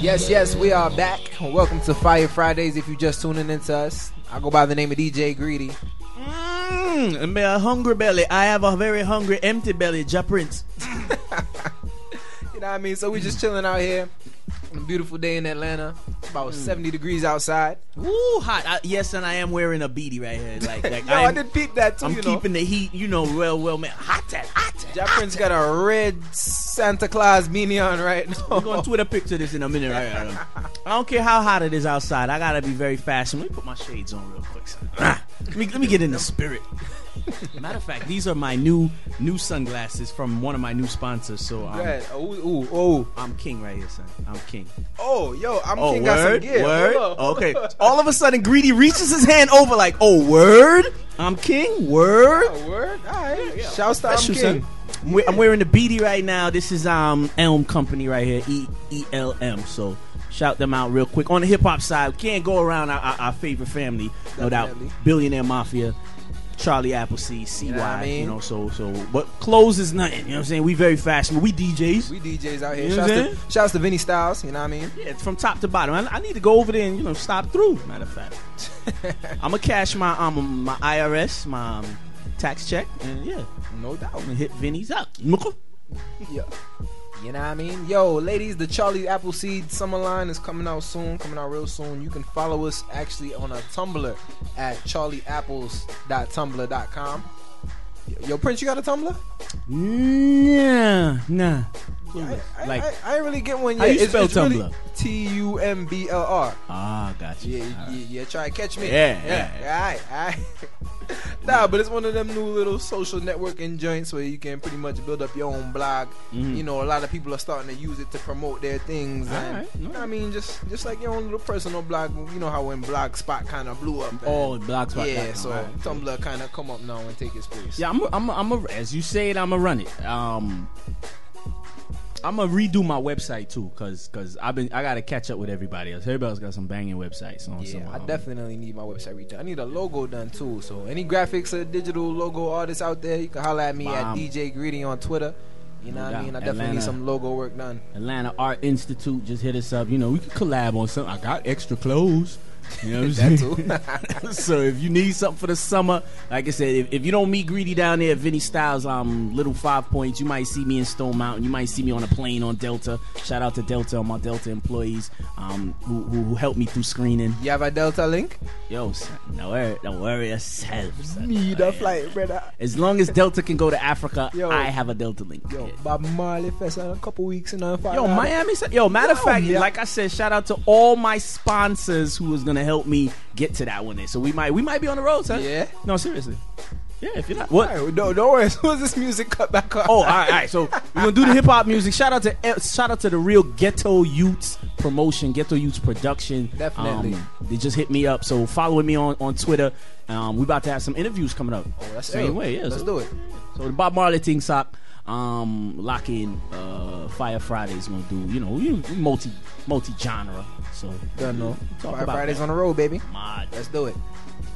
Yes, we are back. Welcome to Fire Fridays. If you're just tuning into us, I go by the name of DJ Greedy. Me a hungry belly. I have a very hungry, empty belly. Ja Prince. You know what I mean? So we just chilling out here on a beautiful day in Atlanta. It's about 70 degrees outside. Ooh, hot. Yes, and I am wearing a beanie right here. Like Yo, I did peep that too. I'm keeping the heat, well, man. Hot. Ja Prince got a red Santa Claus beanie on right now. We're going to Twitter picture this in a minute. Right. I don't care how hot it is outside. I gotta be very fast. Let me put my shades on real quick. Let me get in the spirit. Matter of fact, these are my new sunglasses from one of my new sponsors. So I'm king right here, son. I'm king. Oh, yo, I'm king. Got some gear. Word. Okay. All of a sudden, Greedy reaches his hand over like, oh, word. I'm king. Word. Oh, word. All right. Yeah. Shouts to I'm king. Son. I'm wearing the beanie right now. This is Elm Company right here. ELM. So shout them out real quick. On the hip hop side, we can't go around our favorite family, no doubt. Billionaire Mafia. Charlie Appleseed, CY, you know, so but clothes is nothing, you know what I'm saying? We very fashionable. We DJs. We DJs out here. You know shouts to Vinny Styles, you know what I mean? Yeah, it's from top to bottom. I need to go over there and, you know, stop through, matter of fact. I'm going to cash my IRS, my tax check, and yeah. No doubt. I'm going to hit Vinny's up. Yeah. You know what I mean? Yo, ladies, the Charlie Appleseed summer line is coming out real soon. You can follow us actually on a Tumblr at charlieapples.tumblr.com. Yo, Prince, you got a Tumblr? Nah. I ain't really get one yet. How you spell Tumblr? Really TUMBLR. Ah, gotcha. Yeah, try to catch me. Yeah. All right. Nah, but it's one of them new little social networking joints where you can pretty much build up your own blog. You know, a lot of people are starting to use it to promote their things. You know what I mean? Just like your own little personal blog. You know how when Blogspot kind of blew up. Blogspot. Yeah, so Tumblr kind of come up now and take its place. Yeah, I'm as you say it, I'm gonna run it. I'm gonna redo my website too, cause I gotta catch up with everybody else. Everybody else got some banging websites on. Yeah, I definitely need my website redone. I need a logo done too. So any graphics or digital logo artists out there, you can holler at me at DJ Greedy on Twitter. You know what I mean? I definitely need some logo work done. Atlanta Art Institute, just hit us up. You know, we could collab on something. I got extra clothes. You know what I'm saying? So if you need something for the summer, like I said, if you don't meet Greedy down there at Vinny Styles, Little 5 Points, you might see me in Stone Mountain. You might see me on a plane on Delta. Shout out to Delta, all my Delta employees who helped me through screening. You have a Delta link? Yo, son, don't worry yourself, son. Need a flight, brother. As long as Delta can go to Africa, I have a Delta link. Yo, Bob Marley Fest in a couple weeks in a Yo, Miami. Yo, matter of fact, like I said, shout out to all my sponsors who was gonna help me get to that one there. So we might be on the road, son. Yeah. No, seriously. Yeah, if you're not. What? Right, don't worry. As soon as this music cut back up. Oh, all right. So we're gonna do the hip hop music. Shout out to the real Ghetto Youths promotion, Ghetto Youths production. Definitely. They just hit me up. So following me on Twitter. We about to have some interviews coming up. Oh, that's same way. Yeah. Let's do it. So the Bob Marley thing, sock. Lock in. Fire Fridays gonna do. You know, multi genre. So don't know. Fire Fridays on the road, baby. Let's do it.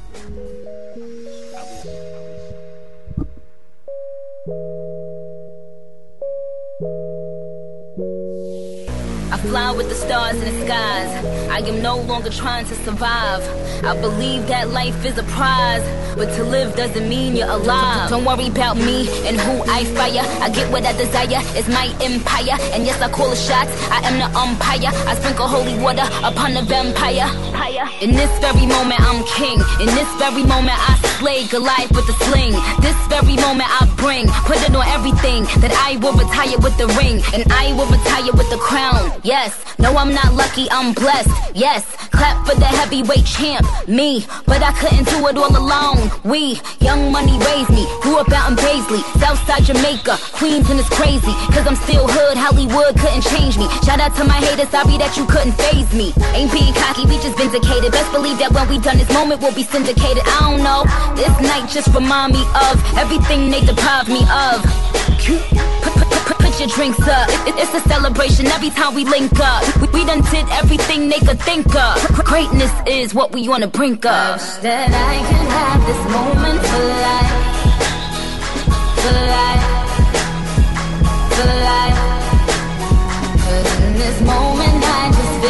I fly with the stars in the skies. I am no longer trying to survive. I believe that life is a prize, but to live doesn't mean you're alive. Don't worry about me and who I fire. I get what I desire, it's my empire. And yes, I call the shots, I am the umpire. I sprinkle holy water upon the vampire. In this very moment I'm king. In this very moment I slay Goliath with the sling. This very moment I bring, put it on everything, that I will retire with the ring, and I will retire with the crown. Yes, no, I'm not lucky, I'm blessed. Yes, clap for the heavyweight champ, me. But I couldn't do it all alone. We, Young Money raised me. Grew up out in Paisley, Southside Jamaica, Queens, and it's crazy, cause I'm still hood, Hollywood couldn't change me. Shout out to my haters, sorry that you couldn't faze me. Ain't being cocky, we just vindicated. Best believe that when we done this moment, we'll be syndicated. I don't know, this night just remind me of everything they deprived me of. Put your drinks up, it's a celebration every time we link up. We done did everything they could think of. Greatness is what we on the brink of. Wish that I could have this moment for life. For life. For life. But in this moment I just feel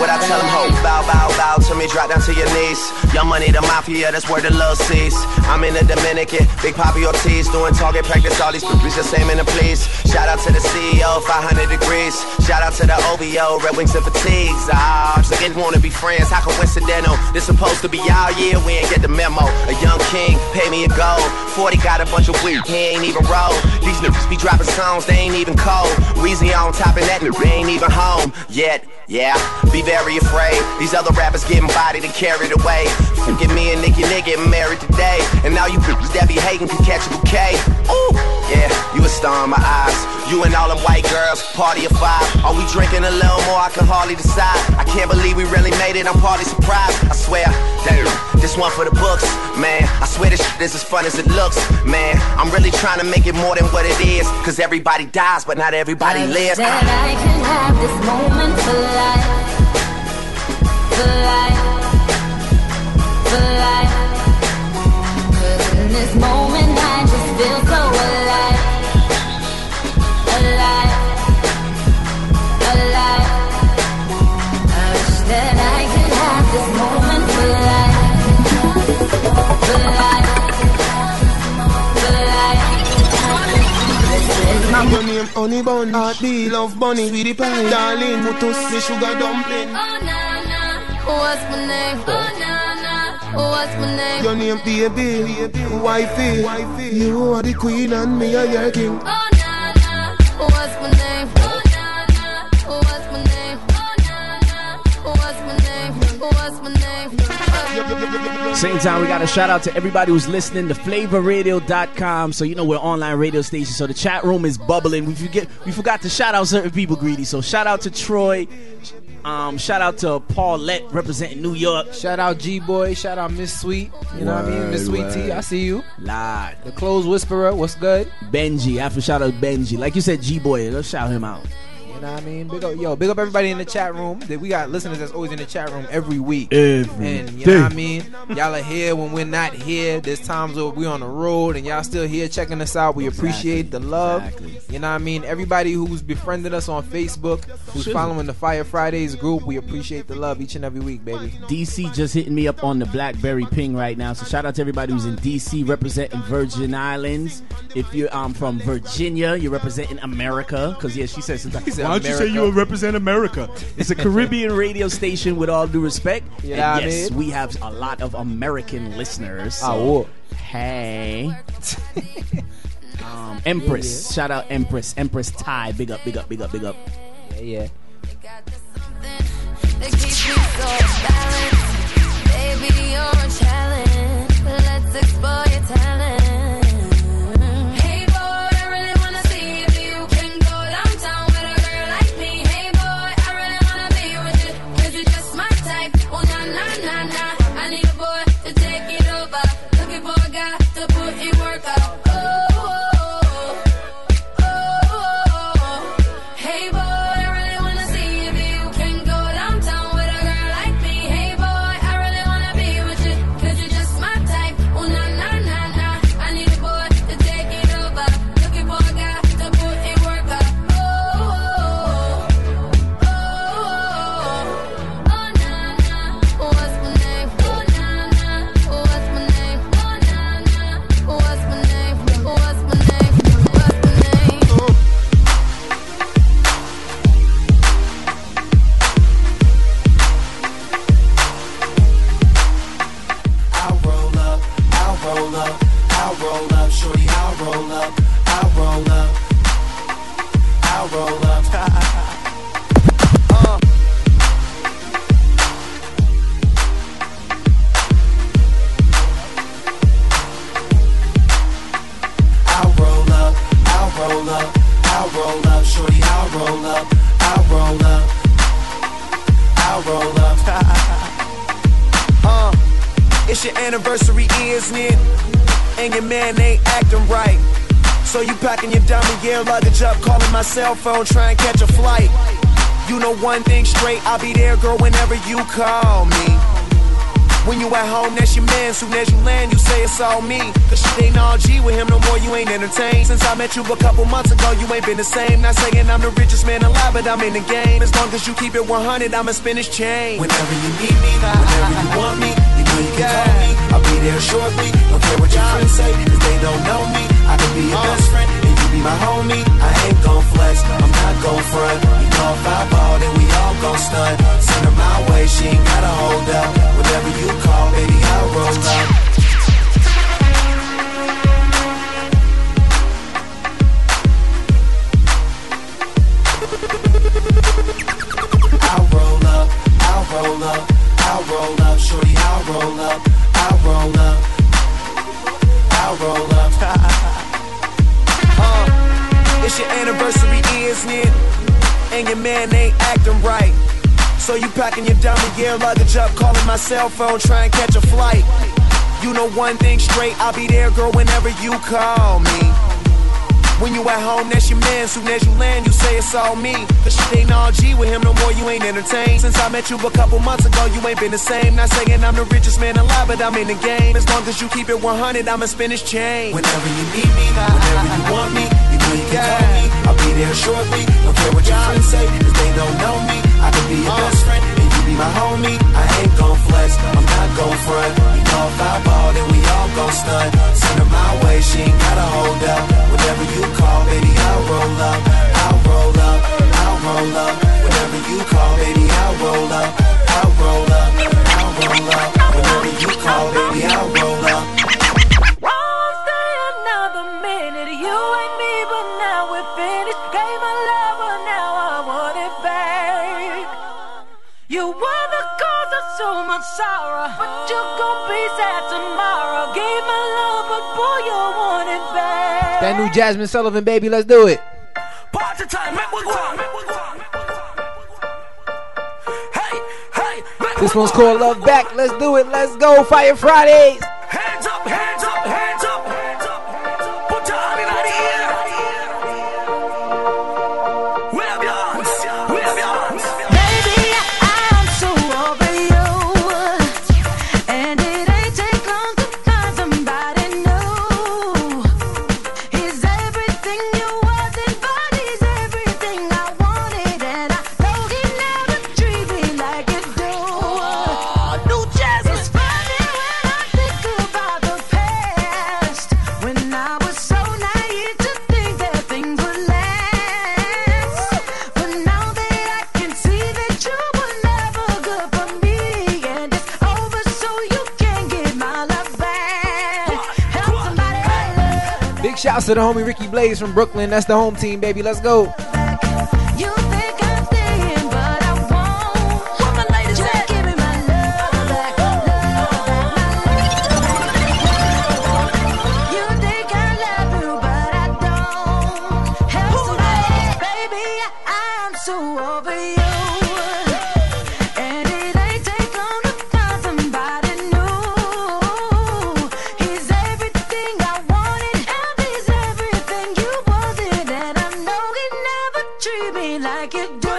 I tell them, ho, bow, bow, bow to me, drop down to your knees. Young Money, the mafia, that's where the love sees. I'm in the Dominican, Big Papi Ortiz, doing target practice, all these groupies just aiming to please. Shout out to the CEO, 500 degrees. Shout out to the OVO, Red Wings and Fatigues. So they wanna be friends, how coincidental? This supposed to be our year, we ain't get the memo. A young king, pay me a gold. 40 got a bunch of weed, he ain't even roll. These niggas be dropping songs, they ain't even cold. Weezy on top of that, they ain't even home yet. Yeah, be very afraid. These other rappers getting bodied and carried away. Forget me and Nicki getting married today. And now you bitches that be hating can catch a bouquet. Ooh, yeah, you a star in my eyes. You and all them white girls, party of 5. Are we drinking a little more? I can hardly decide. I can't believe we really made it, I'm partly surprised. I swear, damn, this one for the books. Man, I swear this shit is as fun as it looks. Man, I'm really trying to make it more than what it is. Cause everybody dies, but not everybody lives. That I can have this moment for life. For life. For life. Cause in this moment I just feel so alive. Alive. Alive. I wish that I could have this moment for life. For life. For life. Your name Honey Bun, Heartbeat, Love Bunny, Sweetie Pie, Darling, Mutus, me sugar dumpling. Oh na na, what's my name? Oh na na, what's my name? Your name baby, wifey, you are the queen and me are your king. Oh na na, what's my name? Oh na na, what's my name? Oh na na, what's my name? What's my name? Same time, we got a shout out to everybody who's listening to flavorradio.com. So you know we're an online radio station, so the chat room is bubbling. We forgot to shout out certain people, Greedy. So shout out to Troy. Shout out to Paulette representing New York. Shout out G-Boy. Shout out Miss Sweet. You know what I mean? Miss Sweet T, I see you. Lord. The Clothes Whisperer, what's good? Benji. I have to shout out Benji. Like you said, G-Boy. Let's shout him out. You know what I mean? Big up everybody in the chat room. We got listeners that's always in the chat room every week. And you know what I mean? Y'all are here when we're not here. There's times where we're on the road and y'all still here checking us out. We appreciate the love. You know what I mean? Everybody who's befriended us on Facebook, who's following the Fire Fridays group, we appreciate the love each and every week, baby. DC just hitting me up on the BlackBerry ping right now. So shout out to everybody who's in DC representing Virgin Islands. If you're from Virginia, you're representing America. Because, yeah, she says sometimes, why don't you say you represent America? It's a Caribbean radio station with all due respect. Yeah, and yes, we have a lot of American listeners. So, hey. Empress. Yeah. Shout out Empress. Empress Ty. Big up, big up, big up, big up. Yeah. That keeps me so balanced. Baby, you're a challenge. Let's explore your talent. Hey boy, I really wanna see if you can go downtown with a girl like me. Hey boy, I really wanna be with you, 'cause you're just my type. Oh na na na na, I need a boy to take it over. Looking for a guy to put in work out. Hey boy, I really wanna see if you can go downtown with a girl like me. Hey boy, I really wanna be with you, 'cause you're just my type. Oh na na na na, I need a boy to take it over. Looking for a guy to put in work out. Oh na na, what's my name? Oh na na, what's my name? Oh na na, what's my name? What's my name? What's my name? I'll roll up, shorty, I'll roll up, I'll roll up, I'll roll up. I'll roll up, I'll roll up, I'll roll up, shorty, I'll roll up, I'll roll up, I'll roll up. It's your anniversary, isn't it? And your man ain't acting right. So you packing your dummy gear luggage up, calling my cell phone, trying to catch a flight. You know one thing straight, I'll be there, girl, whenever you call me. When you at home, that's your man. Soon as you land, you say it's all me. Cause shit ain't all G with him no more, you ain't entertained. Since I met you a couple months ago, you ain't been the same. Not saying I'm the richest man alive, but I'm in the game. As long as you keep it 100, I'ma spin his chain. Whenever you need me, whenever you want me, you know you can call me. I'll be there shortly. Don't care what your friends say, cause they don't know me. I can be your best friend, and you be my homie. I ain't gon' flex, I'm not gon' front. You know if I ball, then we all gon' stunt. Send her my way, she ain't gotta hold up. Whatever you call, baby, I'll roll up. I'll roll up, I'll roll up, I'll roll up, shorty, I'll roll up, I'll roll up, I'll roll up. It's your anniversary, isn't it? And your man ain't acting right. So you packing your dummy gear luggage up, calling my cell phone, trying to catch a flight. You know one thing straight, I'll be there, girl, whenever you call me. When you at home, that's your man. Soon as you land, you say it's all me. Cause shit ain't all G with him no more, you ain't entertained. Since I met you a couple months ago, you ain't been the same. Not saying I'm the richest man alive, but I'm in the game. As long as you keep it 100, I'ma spin his chain. Whenever you need me, whenever you want me, you know you can call me. I'll be there shortly. Don't care what your friends say, cause they don't know me. I can be your best friend, and you be my homie. I ain't gon' flex, I'm not gon' front. You know if I ball, then we all gon' stunt. Send her my way, she ain't gotta hold up. Whenever you call, baby, I'll roll up, I'll roll up, I'll roll up. Whenever you call, baby, I'll roll up, I'll roll up, I'll roll up. Whenever you call, baby, I'll roll up. Won't stay another minute, you and me, but now we're finished. Gave my love, but now I want it back. You were the cause of so much sorrow, but you're gonna be sad tomorrow. Gave my love, but boy, you want it back. That new Jasmine Sullivan, baby, let's do it. Party time, make we go. Hey, hey, this one's called Love Back. Let's do it. Let's go. Fire Fridays. Hands up, hands up, hands up, hands up. Put your hand in the air. Wave your hands, wave your hands. Baby, I'm so over you, and it ain't take long to find somebody new. He's everything you wasn't, but he's everything I wanted, and I know he never treat me like you do. New Jasmine. It's funny when I think about the past, when I was so naive to think that things would last. But now that I can see that you were never good for me, and it's over, so you can't get my love back. Help somebody love Big shouts to the homie Ricky Blaze from Brooklyn. That's the home team, baby. Let's go. back. You think I'm staying, but I won't. Where my ladies just at? Give me my love back, love back, my love back. You think I love you, but I don't. Help somebody, baby, I'm so over you, and it ain't take long to find somebody new. He's everything I wanted, and he's everything you wasn't, and I know he never treat me like you do.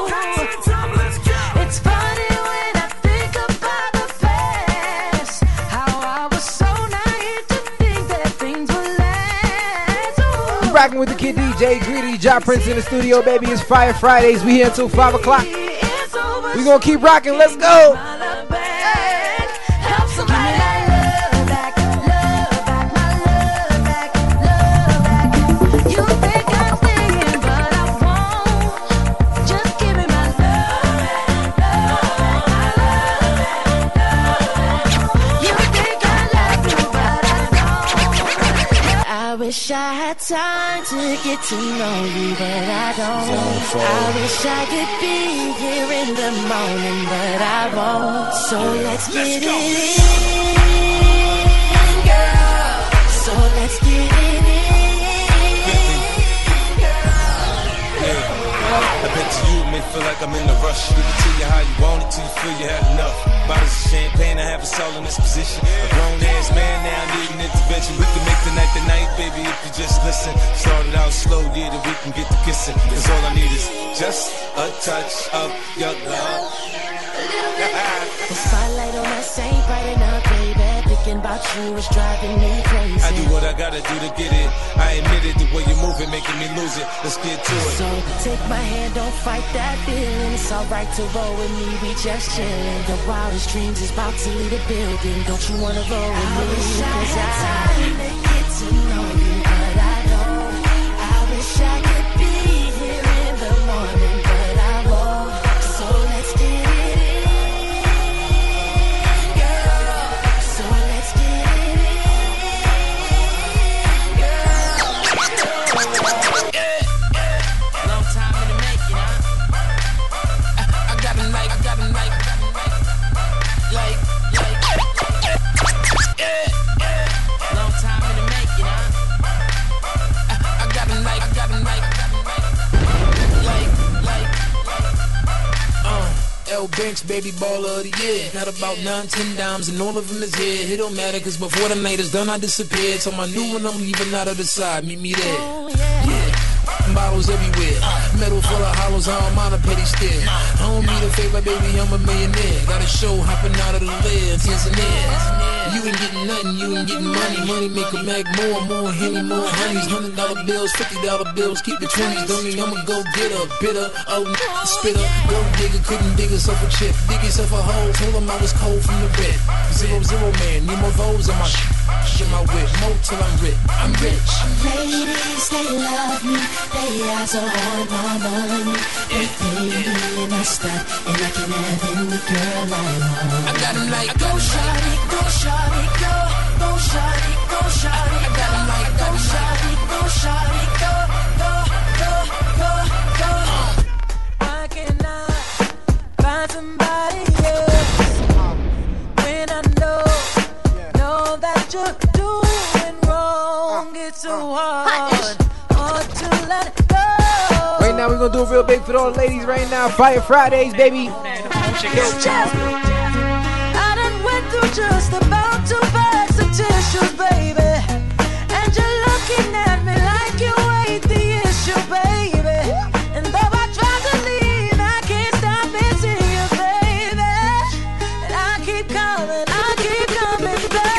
It's funny when I think about the past, how I was so naive to think that things would last. Ooh. Rocking with the kid DJ Greedy, Ja Prince in the studio, baby. It's Fire Fridays. We here until 5 o'clock. It's over, We gonna keep rocking. Let's go. my love back. Help somebody love back, love back, my love back, love back. You think I'm staying, but I won't. Just give me my love back, love back, my love back. You think I love you, but I don't. I wish I had time to get to know you, but I don't. I wish I could be here in the morning, but I won't. So let's get it in, girl. So let's get it in, girl. I bet you may feel like I'm in a rush. We can tell you how you want it till you feel you had enough. Bottles of champagne, I have us all in this position. A grown ass man now needing intervention. We can make the night, baby, if you just listen. Started out slow, yeah, then we can get to kissing. Cause all I need is just a touch of your love. The spotlight on us ain't bright Thinking about you is driving me crazy. I do what I gotta do to get it. I admit it, the way you move it, making me lose it. Let's get to it. So take my hand, don't fight that feeling. It's alright to roll with me, we just chillin'. The wildest dreams is about to leave the building. Don't you wanna roll with me? Wish I had time to get to know you, but I don't. I wish I could be here in the morning, but I won't. So let's get it in, girl. So let's get it in, girl. Long time in the making, huh? I got a like, long time in the making, huh? I got a like, L Banks, baby baller of the year. Got about 9-10 dimes and all of them is here. It don't matter, cause before the night is done, I disappeared. So my new one, I'm leaving out of the side. Meet me there. Yeah. Bottles everywhere, metal full of hollows, I don't mind a petty stare. I don't need a favor, baby, I'm a millionaire. Got a show hopping out of the lid, Tanzania. You ain't getting nothing, you ain't getting money. Money make a mag more Henny, more honeys. $100 bills, $50 bills, keep the 20s. Don't mean I'ma go get a bitter, oh, spitter. Go digger, couldn't dig herself a chip. Dig yourself a hole, told him I was cold from the red. 0-0 man, need more V's in my shit, my whip, more till I'm rich. I'm rich. Ladies, they love me. They ask on my money. They pay me and I stop, and I can have any girl I want. I got him like, Go shawty, go shawty, go. Go shawty, go shawty, I got him like, go shawty, go shawty, go. Why can't I find somebody else when I know that you're doing wrong? It's so hard to let go. Right now, we're gonna do it real big for all the ladies right now. Fire Fridays, baby. I done went through just about 2 bags of tissues, baby. And you're looking at me like you ain't the issue, baby. And though I tried to leave, I can't stop missing you, baby. And I keep coming back.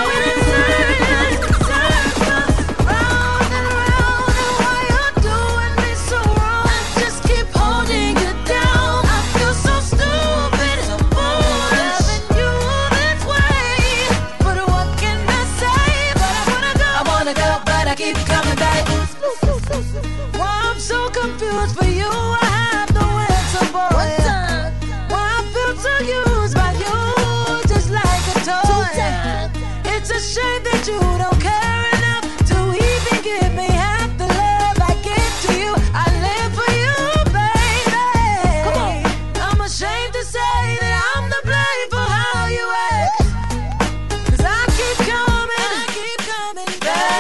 Round and round, and why you're doing me so wrong? I just keep holding you down. I feel so stupid, so foolish, loving you this way. But what can I say? But I wanna go, but I keep coming back. Why I'm so confused for you, I have no answer, boy. Why I feel so used by you, just like a toy. It's a shame that you don't care enough to even give me half the love I give to you. I live for you, baby. I'm ashamed to say that I'm the blame for how you act. 'Cause I keep coming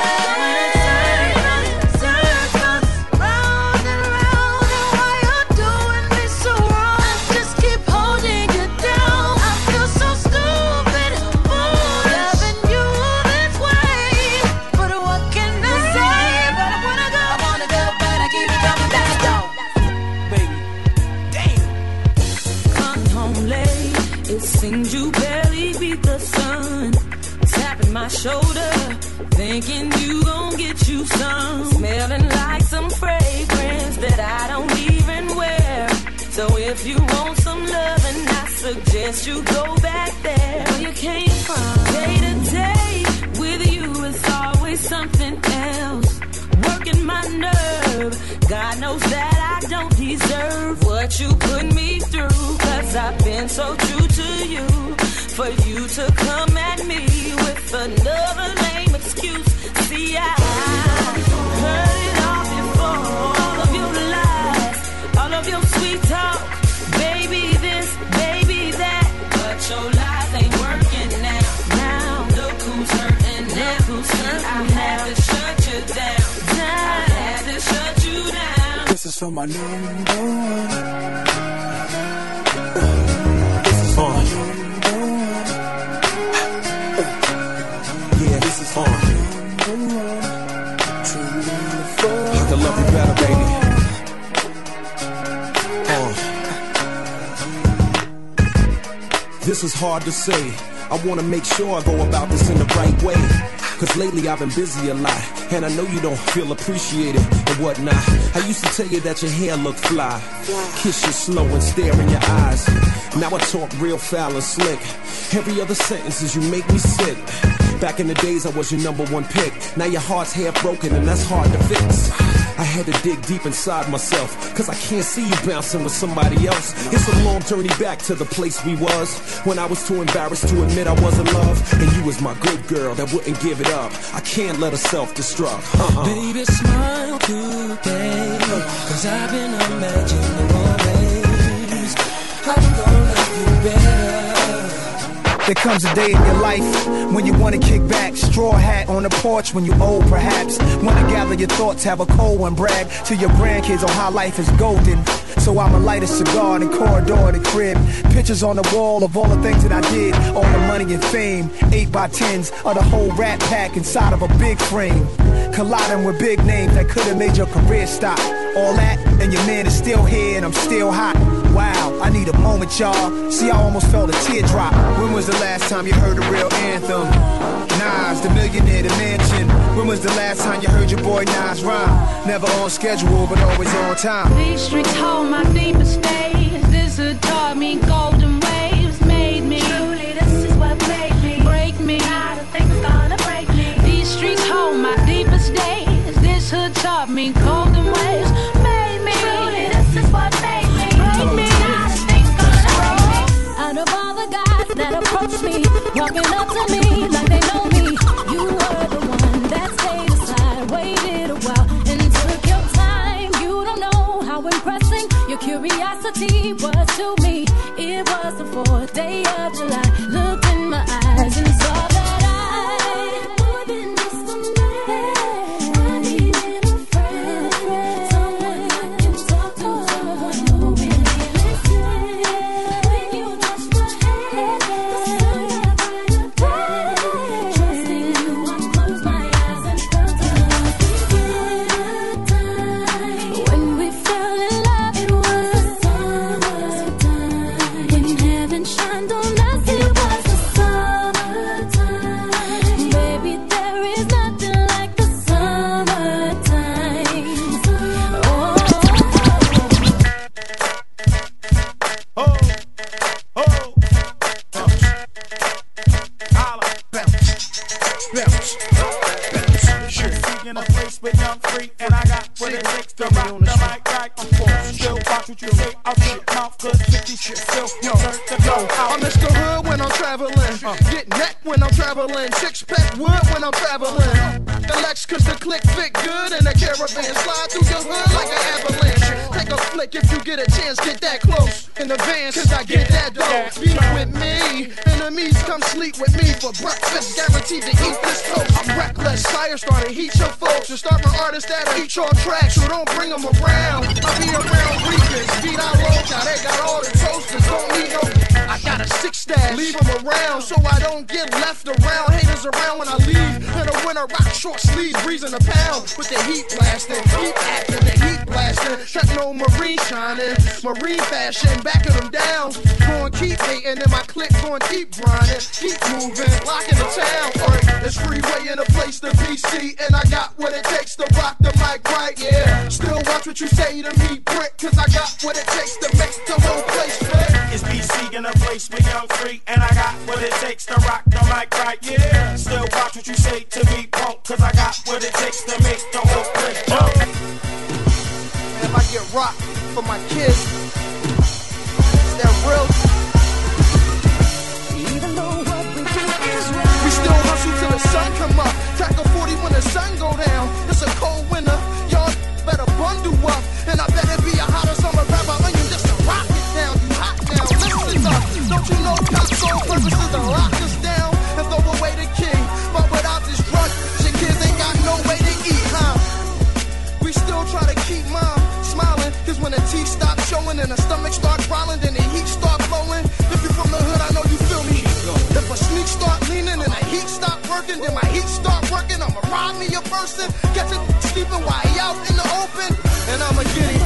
back. Circles, round and round, and why you're doing me so wrong? I just keep holding you down. I feel so stupid, foolish, loving you this way. But what can I say? But I wanna go, but I keep coming back. baby. Damn. Come home late, it seems you barely beat the sun. Tapping my shoulder, thinking you gon' get you some. Smelling like some fragrance that I don't even wear. So if you want some loving, I suggest you go back there where you came from. Day to day with you is always something else. Working my nerve, God knows that I don't deserve what you put me through. 'Cause I've been so true to you. For you to come at me with another lame excuse. See, I heard it all before. All of your lies, all of your sweet talk. Baby this, baby that. But your lies ain't working now. Look who's hurting now. I had to shut you down. I had to shut you down. This is for my number one. This is for my number one. Yeah, this is for my number one. I can love you better, baby. This is hard to say. I wanna make sure I go about this in the right way. Cause lately I've been busy a lot, and I know you don't feel appreciated and whatnot. I used to tell you that your hair looked fly, kiss you slow and stare in your eyes. Now I talk real foul and slick. Every other sentence is you make me sick. Back in the days I was your #1 pick. Now your heart's half broken and that's hard to fix. I had to dig deep inside myself, cause I can't see you bouncing with somebody else. It's a long journey back to the place we was, when I was too embarrassed to admit I was in love, and you was my good girl that wouldn't give it up. I can't let her self-destruct. Baby, smile today, cause I've been imagining always I'm gonna love you better. There comes a day in your life when you wanna kick back, straw hat on the porch when you old perhaps. Wanna gather your thoughts, have a cold one, brag to your grandkids on how life is golden. So I'ma light a cigar in the corridor of the crib. Pictures on the wall of all the things that I did, all the money and fame. 8x10s of the whole rat pack inside of a big frame. Colliding with big names that could've made your career stop. All that, and your man is still here and I'm still hot. Wow, I need a moment, y'all. See, I almost felt a teardrop. When was the last time you heard a real anthem? Nas, the millionaire, the mansion. When was the last time you heard your boy Nas rhyme? Never on schedule, but always on time. These streets hold my deepest days. This hood taught me golden waves. Made me. Truly, this is what made me. Break me. Not a thing's gonna break me. These streets hold my deepest days. This hood taught me golden waves. Made me. Truly, this is what made me. Break me. Not a thing's gonna break me. Out of all the guys that approached me, walking up to me like they know me, you were the one that stayed aside, waited a while and took your time. You don't know how impressing your curiosity was to me. It was the 4th day of July. Looked in my eyes and saw that I more than just a man. I needed a friend, someone I can talk to, someone who can listen. When you touch my hand, the sun got brighter. Trusting you, I close my eyes and felt the time. When we fell in love, it was the summertime. When heaven shined on us, it was the summertime. Baby, there is nothing like the summertime. Oh. In a place with young free, and I got what it takes to rock the mic right. Still watch what you say out your mouth, cause 50 shit still turn to go out. I'm Mr. Hood when I'm traveling. Get neck when I'm traveling. Six-pack wood when I'm traveling. The Lex cause the click fit good and the caravan slide through your hood like an avalanche. Take a flick if you get a chance, get that close in the van cause I get that dough. Be with me, enemies come sleep with me for breakfast, guaranteed to eat this toast. I'm reckless, fire starter, heat your folks. To start my artists that'll eat your tracks, so don't bring them around. I be around weekends, beat out low, now they got all the toasters, don't need no. I got a 6 stash, leave them around so I don't get left around. Haters around when I leave, in the winter rock short sleeves, breezing a pound with the heat blasting, heat acting, the heat blasting. Techno marine shining, marine fashion, backing them down. Going keep hating, and my click going keep grinding, keep moving, locking the town. It's freeway in a place to BC, and I got what it takes to rock the mic right, yeah. Still watch what you say to me, Brent, cause I got what it takes to make the whole place fit. It's BC in a place with young free, and I got what it takes to rock the mic right, yeah. Still watch what you say to me, punk, cause I got what it takes to make the whole place jump. And if I get rocked for my kids, is that real? Even though what we do is right, We still hustle till the sun come up. Tack a 40 when the sun go down. It's a cold winter, y'all better bundle up. And I bet it be a hotter summer rapper onion just to rock it down. You hot now, listen up. Don't you know God's sole purpose is to lock us down and throw away the king. But without this drug, your kids ain't got no way to eat, huh? We still try to keep mom smiling, cause when the teeth stop showing and the stomach start growling, then the heat start blowing. If you from the hood, I know you feel me. If a sneak start leaning and the heat stop working, then my heat start working. I'ma rob me a person, get it sleeping while he out in the open, and I'ma get it.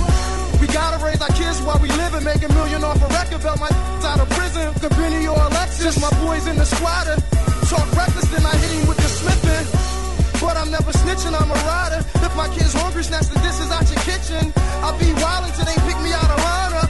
We gotta raise our kids while we live and make $1 million off a record belt. My out of prison, the Benny or Alexa. niggas in the squatter. Talk reckless, then I hit him with the slipping. But I'm never snitching, I'm a rider. If my kid's hungry, snatch the dishes out your kitchen. I'll be wild until they pick me out of lineup.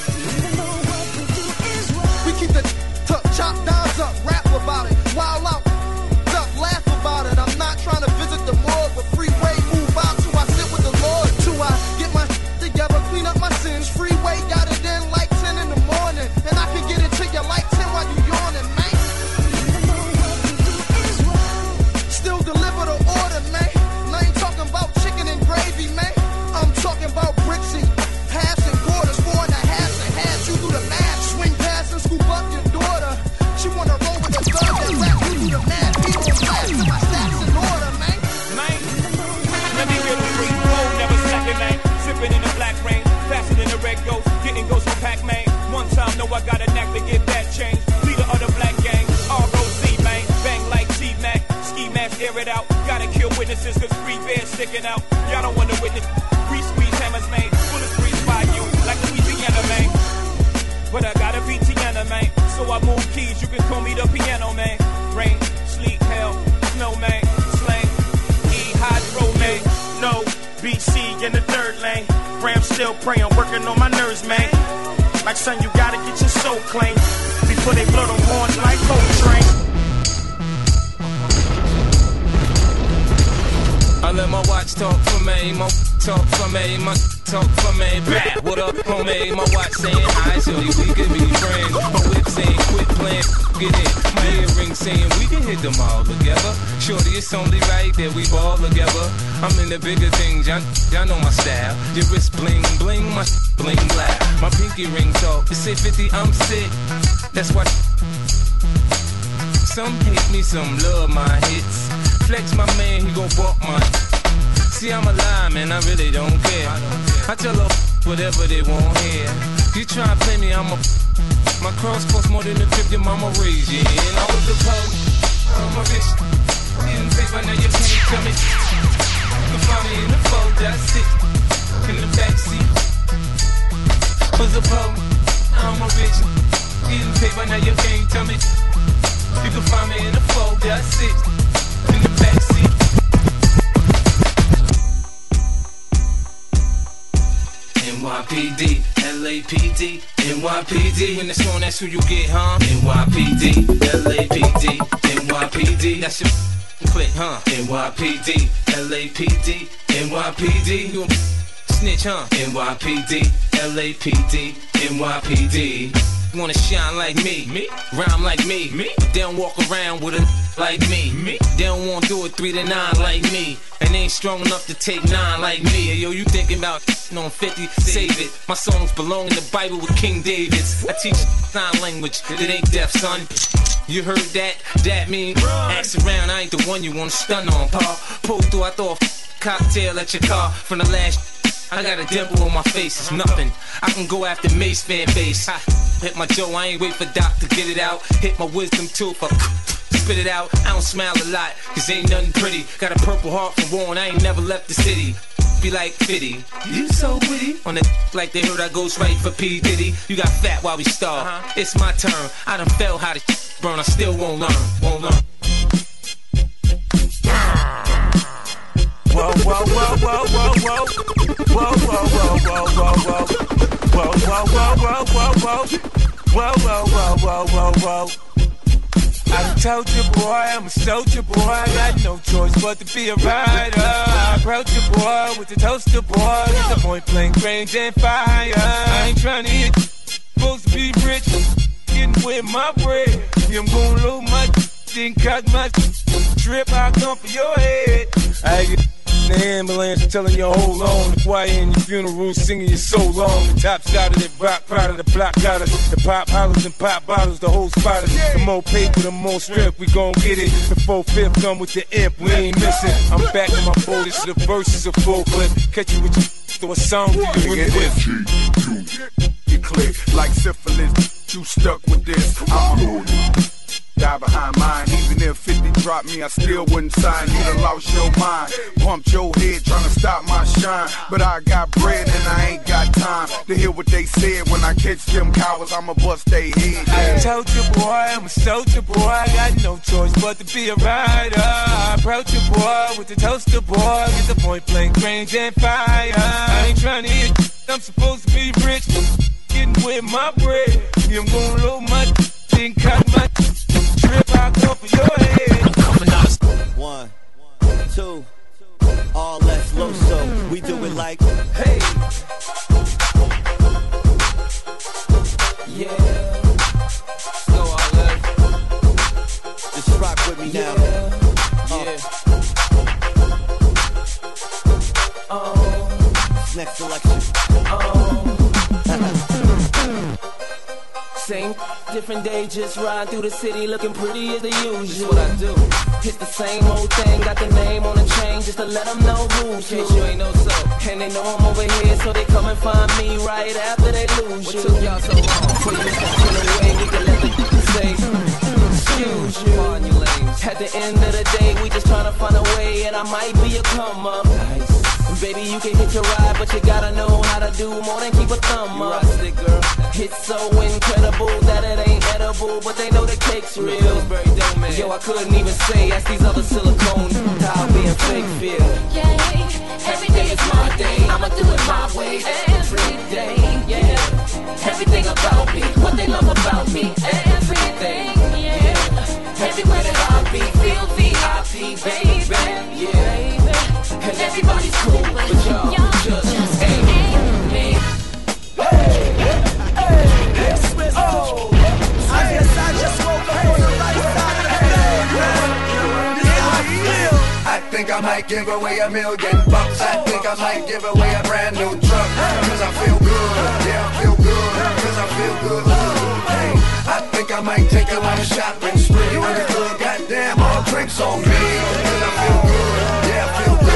We keep the chop downs up, rap about it. Wild out, up, laugh about it. I'm not trying to visit the morgue, but freeway move out till I sit with the Lord. Till I get my together, clean up my sins. Freeway got it in like 10 in the morning. And I can get it to you like 10 while you yawning, man. Still deliver the order, man. And I ain't talking about chicken and gravy, man. I'm talking about bricksy, halves and quarters, 4 and a half and halves. You do the math, swing past and scoop up your daughter. She wanna roll with the thug that rap. You do the math, beat on blast till my stacks in order, man. Man, let me get a free flow, never slacking, man. Sipping in the black rain, faster than the red ghost, getting ghosts from Pac-Man. One time, know I got a knack to get that change. Leader of the black gang, ROC, man. Bang like T-Mac, ski mask, air it out. Gotta kill witnesses, cause free bears sticking out. Y'all don't wanna witness, free squeeze hammers, man. Bullets freeze by you, like Louisiana, man. But I gotta be Tiana, man. So I move keys, you can call me the piano, man. Rain, sleet, hell, snow, man. Slang, E, hydro, man. No, BC in the third lane. Ram still praying, working on my nerves, man. Like son, you gotta get your soul clean before they blow them horns like Coltrane. I let my watch talk for me, my talk for me, my talk for me. Blah, what up, homie? My watch saying hi, so we can be friends. My whip saying quit playing, get it. My earring saying we can hit them all together. Shorty, it's only right that we ball together. I'm in the bigger things, y'all know my style. Your wrist bling bling, my bling black. My pinky ring talk, it's 50, I'm sick. That's why some hate me, some love my hits. Flex my man, he gon' bump my. See, I'm a lie, man, I really don't care. I tell her whatever they want here. You try to play me, I'm a. My cross costs more than the trip your mama raised you. And I was the pole, I'm a bitch. Getting paper, now you can't tell me. You can find me in the fold, that's it. In the backseat. Was the pole, I'm a bitch. Getting paper, now you can't tell me. You can find me in the fold, that's it. In the backseat. NYPD, LAPD, NYPD. When it's on, that's who you get, huh? NYPD, LAPD, NYPD. That's your click, huh? NYPD, LAPD, NYPD. You a snitch, huh? NYPD, LAPD, NYPD. Wanna shine like me, rhyme like me, but they don't walk around with a like me. They don't wanna do it 3 to 9 like me, and they ain't strong enough to take 9 like me. Yo, you thinking about on 50, save it. My songs belong in the Bible with King David's. I teach sign language, it ain't deaf, son. You heard that? That mean ask around, I ain't the one you wanna stun on, pa. Pull through, I throw a cocktail at your car from the last. I got a dimple on my face, it's nothing. I can go after Mace fan base. Hit my Joe, I ain't wait for Doc to get it out. Hit my wisdom tooth, spit it out. I don't smile a lot, cause ain't nothing pretty. Got a purple heart from Warren, I ain't never left the city. Be like Fitty, you so witty. On the like they heard I goes right for P. Diddy. You got fat while we starve, it's my turn. I done felt how the burn, I still won't learn, won't learn. Whoa, whoa, whoa, whoa, whoa, whoa. Whoa, whoa, whoa, whoa, whoa, whoa. Whoa, whoa, whoa, whoa, whoa, whoa. Whoa, whoa, whoa, whoa, whoa, whoa. I done told you, boy, I'm a soldier, boy. I got no choice but to be a rider. I approach you, boy, with the toaster, boy. Get the point blank range and fire. I ain't trying to hit, supposed to be rich. Getting with my bread. I'm gonna load my then cock my trip. I come for your head. I get the ambulance telling you hold on. The choir in your funeral singing you so long. The top side of the rock, proud of the block got us. The pop hollers and pop bottles, the whole spotters. The more paper, the more strength, we gon' get it. The 4/5 come with the imp, we ain't missing. I'm back in my boldest, the verses are full clip. Catch you with your throw a song to you with it. You click like syphilis, you stuck with this. I'm die behind mine. Even if 50 dropped me, I still wouldn't sign. You done lost your mind, pumped your head trying to stop my shine. But I got bread and I ain't got time to hear what they said. When I catch them cowards, I'ma bust they head. I told you, boy, I'm a soldier, boy. I got no choice but to be a rider. I approach you, boy, with the toaster, boy. Get the point blank range and fire. I ain't trying to hit, I'm supposed to be rich. Getting with my bread. I'm gonna load my then cut my trip out over your head. I'm coming out. 1, 2, all less low, so we do it like, hey. Yeah. Go all left. Just rock with me now. Yeah. Next selection. Same, different day, just ride through the city looking pretty as the usual. What I do. It's the same old thing, got the name on the chain just to let them know who's who. You ain't know so. And they know I'm over here, so they come and find me right after they lose you. What took y'all so long? For you to get away, we can let the say, excuse you. On you lanes. At the end of the day, we just tryna find a way, and I might be a come up. Nice. Baby, you can hit your ride, but you gotta know how to do more than keep a thumb up. It, girl. It's so incredible that it ain't edible, but they know the cake's real. Yo, I couldn't even say, ask these other silicone how being fake feel. Yeah, every day is my day, I'ma do it my way every day. Yeah, everything about me, what they love about me, everything. Yeah, everywhere that I be, feel VIP, baby. Yeah. And everybody's cool, but y'all just ain't me. Hey, hey, oh, I guess I just woke up on the right side of the bed. This is how I feel. I think I might give away $1 million. I think I might give away a brand new truck. Cause I feel good, yeah, I feel good. Cause I feel good. Hey, I think I might take a lot of shopping spree. You wanna good, goddamn, all drinks on me. Cause I feel good, yeah, I feel good.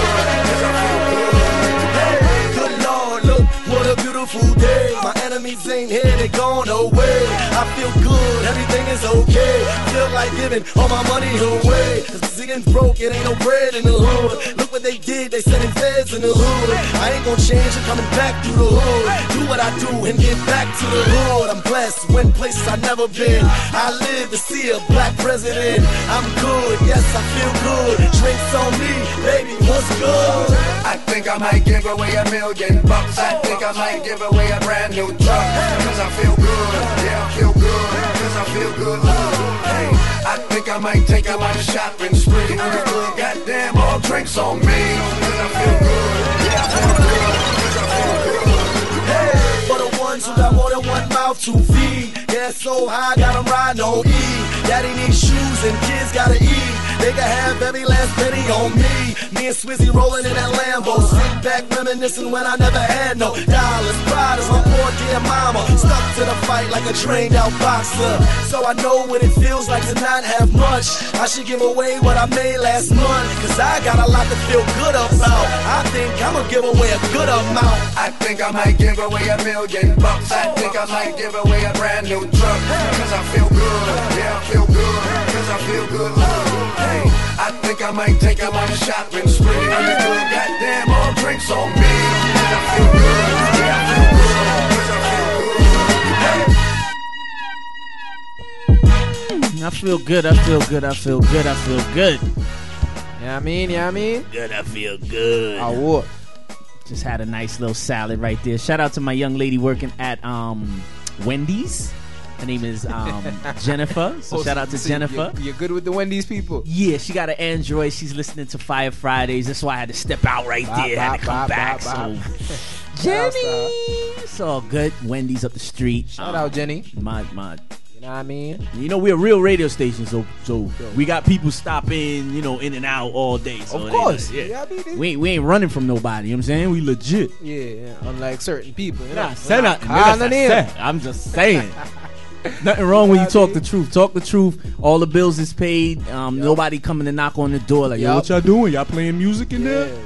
What a beautiful day. My enemies ain't here, they gone away. I feel good, everything is okay. Feel like giving all my money away. Cause ziggins broke, it ain't no bread in the hood. Look what they did, they sending feds in the hood. I ain't gon' change, I'm coming back through the hood. Do what I do and get back to the hood. I'm blessed, went places I've never been. I live to see a black president. I'm good, yes, I feel good. Drinks on me, baby, what's good? I think I might give away $1 million. I think I might give away a brand new truck. Cause I feel good, yeah, I feel good. Cause I feel good. Hey, I think I might take a lot of shopping spree. Good, goddamn, all drinks on me. Cause I feel good, yeah, I feel good. Cause I feel good. Hey, for the ones who got more than one mouth to feed. Yeah, so high, got them riding on E. Daddy needs shoes and kids gotta eat. They can have every last penny on me. Me and Swizzy rolling in that Lambo. Sit back reminiscing when I never had no dollars. Pride is my poor dear mama. Stuck to the fight like a trained out boxer. So I know what it feels like to not have much. I should give away what I made last month. Cause I got a lot to feel good about. I think I'ma give away a good amount. I think I might give away $1 million. I think I might give away a brand new truck. Cause I feel good, yeah, I feel good. Cause I feel good. Hey, I think I might take a lot of shopping spree. Good, goddamn, all drinks on me. Cause I feel good, yeah, I feel good. Cause I feel good. Hey. I feel good, I feel good, I feel good, I feel good. Yeah, I mean, Good, I feel good. I would. Just had a nice little salad right there. Shout out to my young lady working at Wendy's. Her name is Jennifer. So shout out to Jennifer. You're good with the Wendy's people. Yeah, she got an Android. She's listening to Fire Fridays. That's why I had to step out right there. Had to come back. So Jenny, it's all good. Wendy's up the street. Shout out Jenny. My. You know what I mean? You know, we're a real radio station, so we got people stopping, in and out all day. So of course. Yeah, we ain't running from nobody, you know what I'm saying? We legit. Yeah, unlike certain people. You know? I'm just saying. Nothing wrong when you talk the truth. Talk the truth. All the bills is paid. Nobody coming to knock on the door like, yo, what y'all doing? Y'all playing music in there?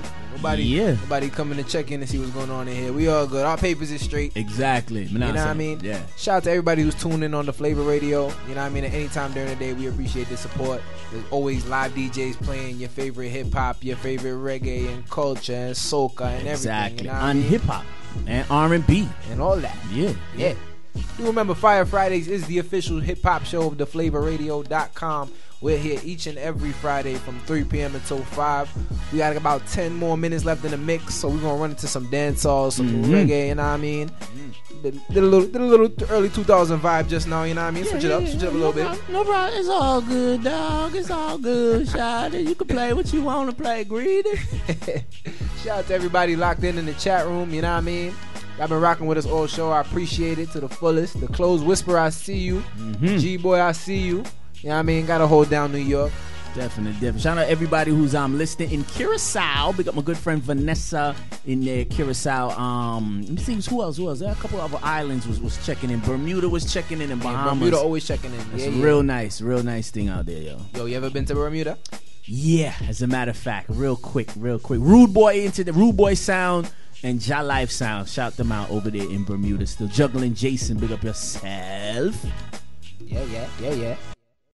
nobody coming to check in and see what's going on in here. We all good. Our papers is straight. Exactly. You know what I mean? Yeah. Shout out to everybody who's tuning in on the Flavor Radio. You know what I mean? At any time during the day, we appreciate the support. There's always live DJs playing your favorite hip hop, your favorite reggae and culture and soca and everything. Exactly. You know what I And mean? hip hop and R&B and all that. Yeah. You remember Fire Fridays is the official hip hop show of theflavorradio.com. We're here each and every Friday from 3 p.m. until 5. We got about 10 more minutes left in the mix, so we're gonna run into some dancehall, some reggae, you know what I mean? Did a little early 2000 vibe just now, you know what I mean? Switch it up a little bit. No problem. It's all good, dog. It's all good, Shawty. You can play what you want to play, Greedy. Shout out to everybody locked in the chat room, you know what I mean? Y'all been rocking with us all show. I appreciate it to the fullest. The Closed Whisper, I see you. G-Boy, I see you. You know what I mean? Gotta hold down New York. Definitely. Shout out everybody who's listening in Curacao. Big up my good friend Vanessa in there, Curacao. Let me see who else. There are a couple other islands was checking in. Bermuda was checking in, and Bahamas. Bermuda always checking in. That's real nice thing out there, yo. Yo, you ever been to Bermuda? Yeah, as a matter of fact, real quick. Rude Boy Sound and Ja Life Sound. Shout them out over there in Bermuda. Still juggling Jason. Big up yourself. Yeah.